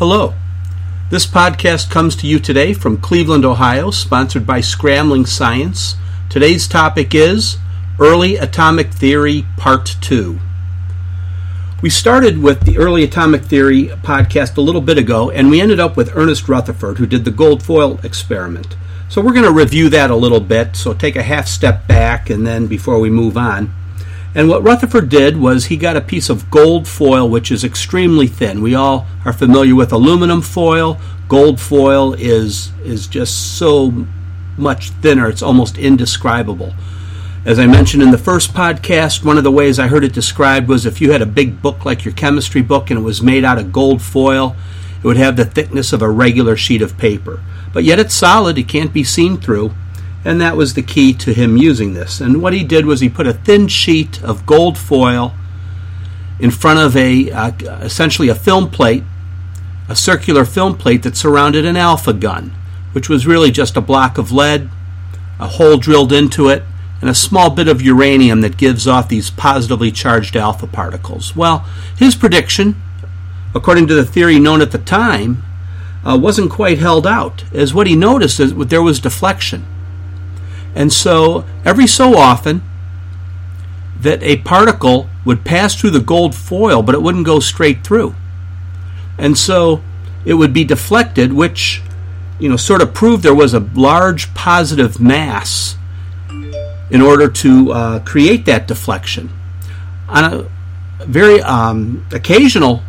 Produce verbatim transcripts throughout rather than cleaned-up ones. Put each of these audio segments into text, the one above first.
Hello. This podcast comes to you today from Cleveland, Ohio, sponsored by Scrambling Science. Today's topic is Early Atomic Theory, Part two. We started with the Early Atomic Theory podcast a little bit ago, and we ended up with Ernest Rutherford, who did the gold foil experiment. So we're going to review that a little bit, so take a half step back and then before we move on. And what Rutherford did was he got a piece of gold foil, which is extremely thin. We all are familiar with aluminum foil. Gold foil is is just so much thinner, it's almost indescribable. As I mentioned in the first podcast, one of the ways I heard it described was if you had a big book like your chemistry book and it was made out of gold foil, it would have the thickness of a regular sheet of paper. But yet it's solid, it can't be seen through. And that was the key to him using this. And what he did was he put a thin sheet of gold foil in front of a uh, essentially a film plate, a circular film plate that surrounded an alpha gun, which was really just a block of lead, a hole drilled into it, and a small bit of uranium that gives off these positively charged alpha particles. Well, his prediction, according to the theory known at the time, uh, wasn't quite held out, as what he noticed is that there was deflection. And so, every so often, that a particle would pass through the gold foil, but it wouldn't go straight through. And so, it would be deflected, which, you know, sort of proved there was a large positive mass in order to uh, create that deflection. On a very um, occasional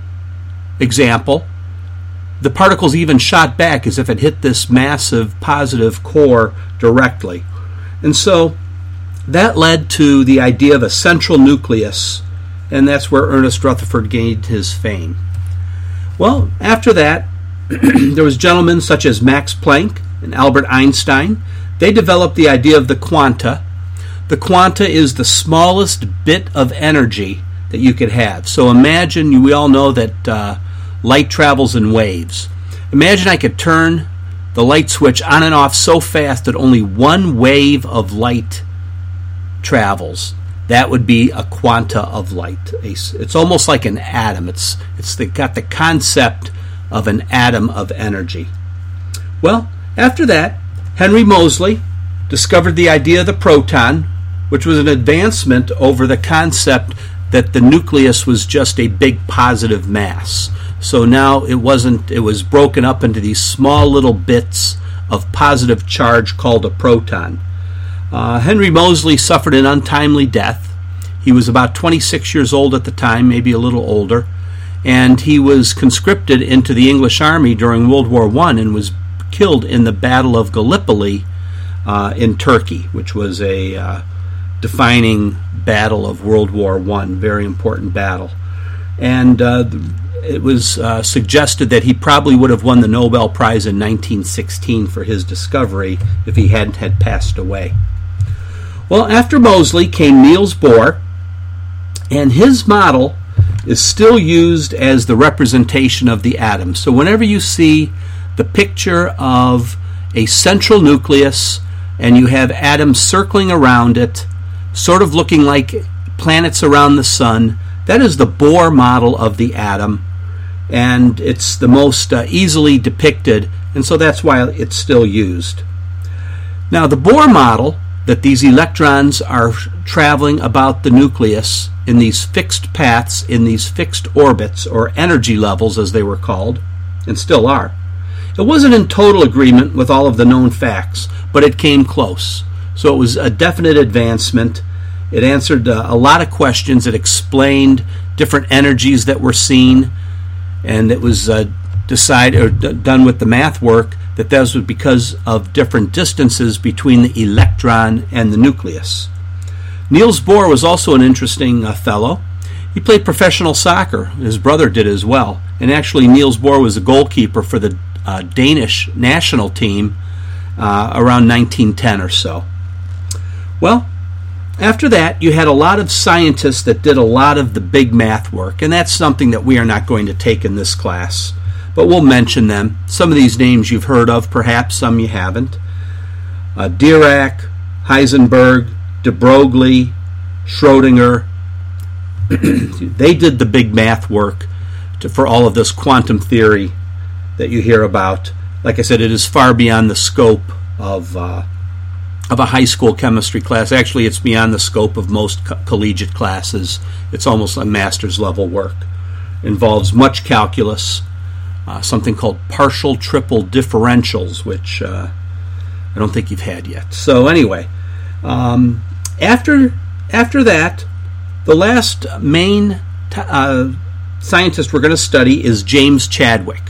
example, the particles even shot back as if it hit this massive positive core directly. And so that led to the idea of a central nucleus, and that's where Ernest Rutherford gained his fame. Well, after that, there was gentlemen such as Max Planck and Albert Einstein. They developed the idea of the quanta. The quanta is the smallest bit of energy that you could have. So imagine, we all know that uh, light travels in waves. Imagine I could turn the light switch on and off so fast that only one wave of light travels. That would be a quanta of light. It's almost like an atom. It's it's the, got the concept of an atom of energy. Well, after that, Henry Moseley discovered the idea of the proton, which was an advancement over the concept that the nucleus was just a big positive mass. So now it wasn't, it was broken up into these small little bits of positive charge called a proton. Uh, Henry Moseley suffered an untimely death. He was about twenty-six years old at the time, maybe a little older, and he was conscripted into the English Army during World War One and was killed in the Battle of Gallipoli uh, in Turkey, which was a uh, defining battle of World War One, very important battle. And uh, it was uh, suggested that he probably would have won the Nobel Prize in nineteen sixteen for his discovery if he hadn't had passed away. Well, after Moseley came Niels Bohr, and his model is still used as the representation of the atom. So whenever you see the picture of a central nucleus and you have atoms circling around it, sort of looking like planets around the sun, that is the Bohr model of the atom, and it's the most uh, easily depicted, and so that's why it's still used. Now, the Bohr model, that these electrons are traveling about the nucleus in these fixed paths, in these fixed orbits, or energy levels as they were called, and still are, it wasn't in total agreement with all of the known facts, but it came close. So it was a definite advancement. It answered uh, a lot of questions. It explained different energies that were seen, and it was uh, decided or d- done with the math work that that was because of different distances between the electron and the nucleus. Niels Bohr was also an interesting uh, fellow. He played professional soccer. His brother did as well. And actually, Niels Bohr was a goalkeeper for the uh, Danish national team uh, around nineteen ten or so. Well, after that, you had a lot of scientists that did a lot of the big math work, and that's something that we are not going to take in this class, but we'll mention them. Some of these names you've heard of, perhaps some you haven't. Uh, Dirac, Heisenberg, de Broglie, Schrodinger. They did the big math work to to, for all of this quantum theory that you hear about. Like I said, it is far beyond the scope of uh, of a high school chemistry class. Actually, it's beyond the scope of most co- collegiate classes. It's almost a master's level work. It involves much calculus, uh, something called partial triple differentials, which uh, I don't think you've had yet. So anyway, um, after after that, the last main t- uh, scientist we're going to study is James Chadwick.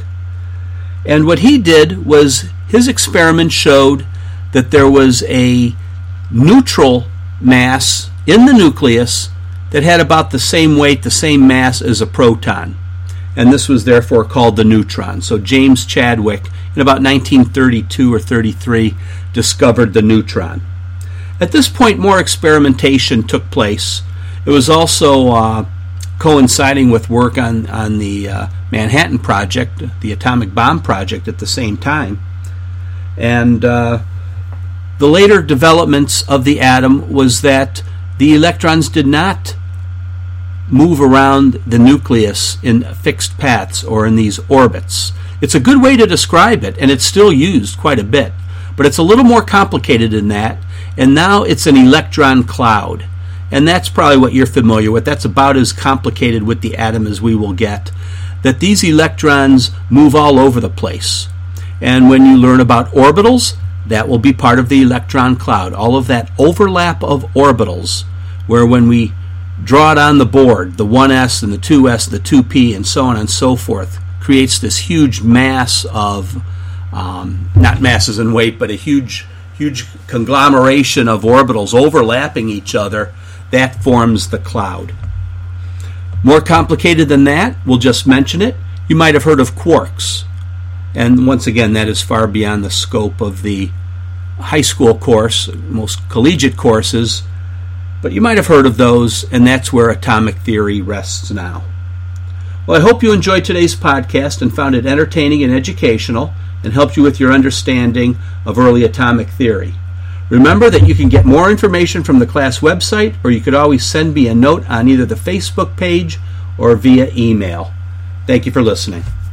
And what he did was his experiment showed that there was a neutral mass in the nucleus that had about the same weight, the same mass as a proton. And this was therefore called the neutron. So James Chadwick, in about nineteen thirty-two or thirty-three, discovered the neutron. At this point, more experimentation took place. It was also uh, coinciding with work on, on the uh, Manhattan Project, the atomic bomb project at the same time. And uh, the later developments of the atom was that the electrons did not move around the nucleus in fixed paths or in these orbits. It's a good way to describe it, and it's still used quite a bit. But it's a little more complicated than that, and now it's an electron cloud. And that's probably what you're familiar with. That's about as complicated with the atom as we will get. That these electrons move all over the place. And when you learn about orbitals, that will be part of the electron cloud. All of that overlap of orbitals, where when we draw it on the board, the one s and the two s, the two p, and so on and so forth, creates this huge mass of, um, not masses in weight, but a huge, huge conglomeration of orbitals overlapping each other. That forms the cloud. More complicated than that, we'll just mention it. You might have heard of quarks. And once again, that is far beyond the scope of the high school course, most collegiate courses. But you might have heard of those, and that's where atomic theory rests now. Well, I hope you enjoyed today's podcast and found it entertaining and educational and helped you with your understanding of early atomic theory. Remember that you can get more information from the class website, or you could always send me a note on either the Facebook page or via email. Thank you for listening.